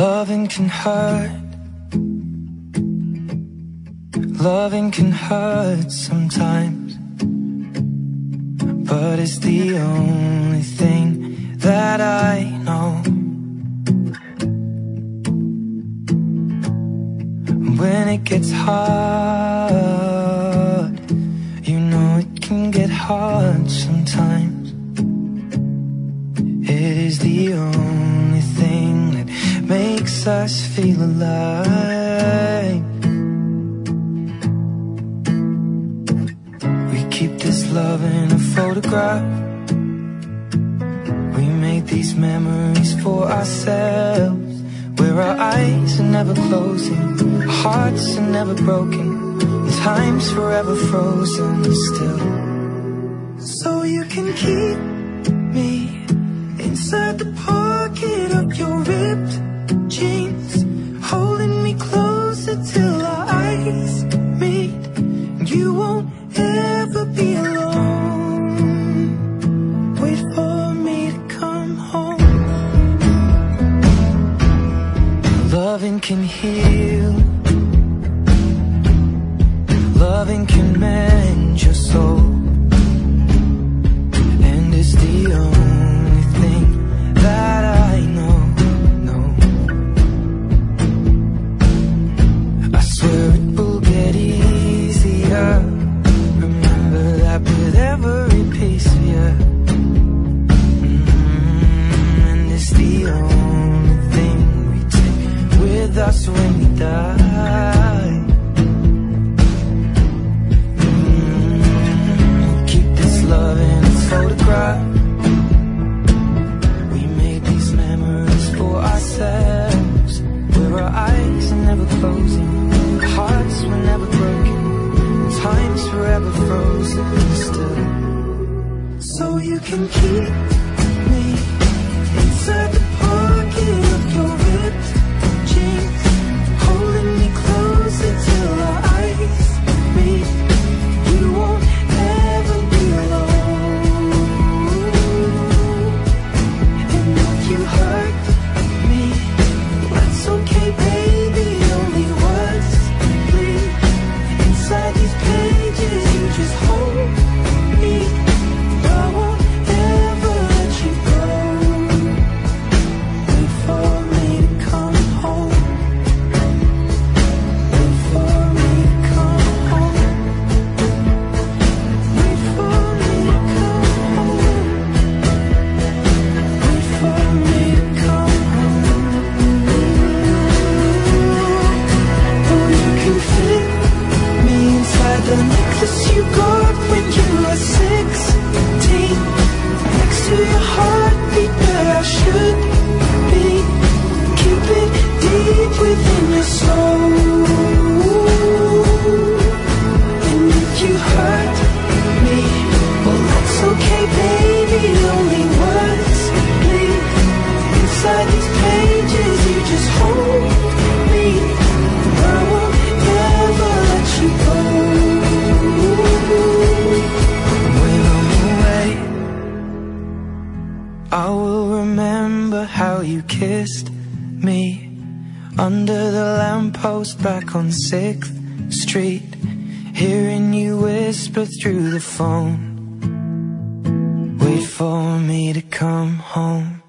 Loving can hurt. Loving can hurt sometimes, but it's the only thing that I know. When it gets hard, you know it can get hard sometimes. It is the only thing that makes us feel alive. We keep this love in a photograph. We make these memories for ourselves, where our eyes are never closing, our hearts are never broken, and time's forever frozen still. So you can keep me inside the pocket of your ripped jeans, holding me closer till our eyes meet. You won't ever be alone. Wait for me to come home. Loving can heal. Loving can mend your soul, and it's the only thing that I know. I swear it will get easier. Remember that with every piece of you. And it's the only thing we take with us when we die. We'll keep this love in a photograph. We made these memories for ourselves, where our eyes are never closing, our hearts were never broken, time's forever frozen still. So you can keep me inside the pocket of your ripped jeans, holding me closer till our eyes meet. You won't ever be alone. And if you hurt me, that's okay, baby. Only words bleed inside these pages. You just hold me. I won't ever let you go. Wait for me to come home. Wait for me to come home. Wait for me to come home. Wait for me to come home. Oh, you can fit me inside the necklace you got when you were 16, next to your heartbeat where I should be. Keep it deep within your soul. And if you hurt me, well, that's okay, baby. Only words bleed inside these pages. You just hold me. I won't ever let you go. When I'm away, I will remember how you kissed me under the lamppost back on 6th Street, hearing you whisper through the phone. Wait for me to come home.